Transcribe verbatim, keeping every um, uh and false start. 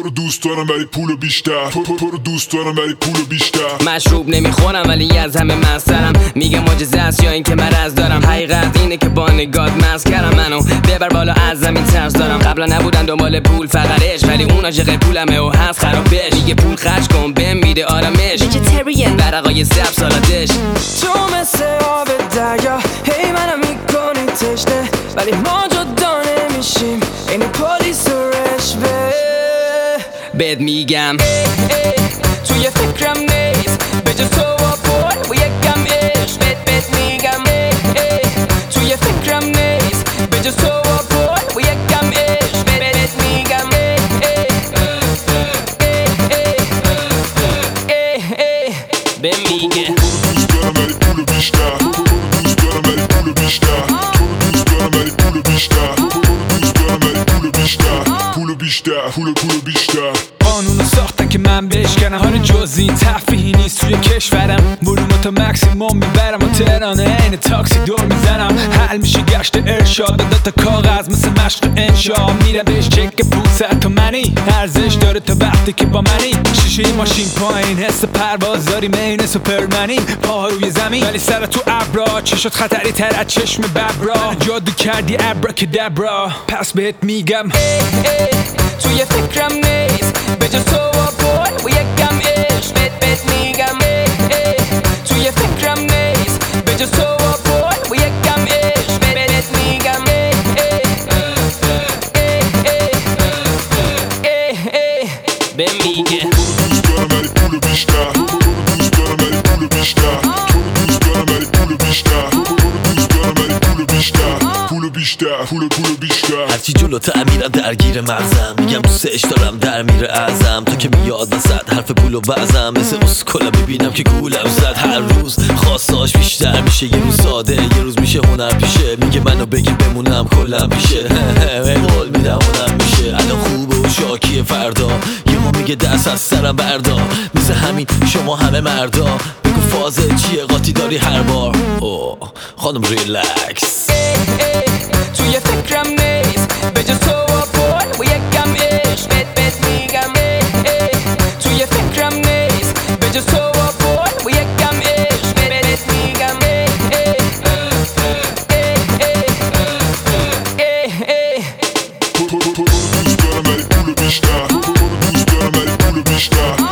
رو دوست دارم ولی پول بیشتر، تو رو دوست دارم ولی پول بیشتر. مشروب نمیخورم ولی از همه مسترم، میگه معجزه است یا این که مرض دارم. حقیقت اینه که با نگات مست کردم منو، ببر بالا از زمین ترس دارم. قبلا نبودن دنبال پول فقط عشق، ولی اون عاشق پولمه و هست خرابش. میگه پول خرج کن بهم میده آرامش، ویژیتریان ورقای سبز سالادش. تو مثل آب دریا هی منم میکنی تشنه، ولی ما جدا نمیشیم این پلیس و رشوه. بهت میگم توی فکرم نیست بجز تو و پول و یکم عشق. بهت بهت میگم توی فکرم نیست بجز تو و پول و یکم عشق. بهت میگم به میگه دوست دارم ولی پول بیشتر، دوست دارم ولی پول بیشتر، دوست دارم ولی پول بیشتر، دوست دارم ولی پول بیشتر، پول بیشتر، پول پول بیشتر. قانونو ساختن که من بشکنم، حال جزئی تفریحی نیست توی کشورم. ولومو تا مکسیموم میبرم و تهرانه عین تاکسی دور میزنم. حل میشه گشت ارشاد، داده تا کاغذ مثل مشق انشا. میره بهش چک پونصد تومنی، ارزش داره تا وقتی که با منی. شیشه ماشین پایین، حس پرواز داریم عین سوپرمنی. پاها روی زمین ولی سر تو ابرا، چشات خطری تر از چشم ببرا. جادو کردی ابراکادابرا، پس بهت میگم توی فکرم نیست بجز تو و پول و یکم عشق. بهت بهت میگم توی فکرم نیست بجز تو و پول و یکم عشق. بهت میگم به میگه دوست دارم ولی پول بیشتر، دوست دارم ولی پول بیشتر، دوست دارم ولی پول بیشتر، دوست دارم ولی پول بیشتر، پول بیشتر، پول پول بیشتر. هرچی جلوتر میرم درگیر مغزم، میگم دوستش دارم در میره ازم. تا که میاد وسط حرف پول و بعضم، مثل اسکولا میبینم که گولم زد. هر روز خواستاش بیشتر میشه، یه روز ساده یه روز میشه هنر پیشه. میگه منو بگی بمونم کلم پیشه، قول میدم هنر میشه. الان خوبه و شاکیه فردا، یهو میگه دست از سرم بردار. مثل همین شما همه مردا، بگو فازه چیه قاطی داری هر بار. اوه خانم ریلکس توی فکرم نیست بجز تو و پول و یکم عشق. بهت بهت میگم توی فکرم نیست بجز تو و پول و یکم عشق. بهت میگم دوست دارم ولی پول بیشتر، دوست دارم ولی پول بیشتر.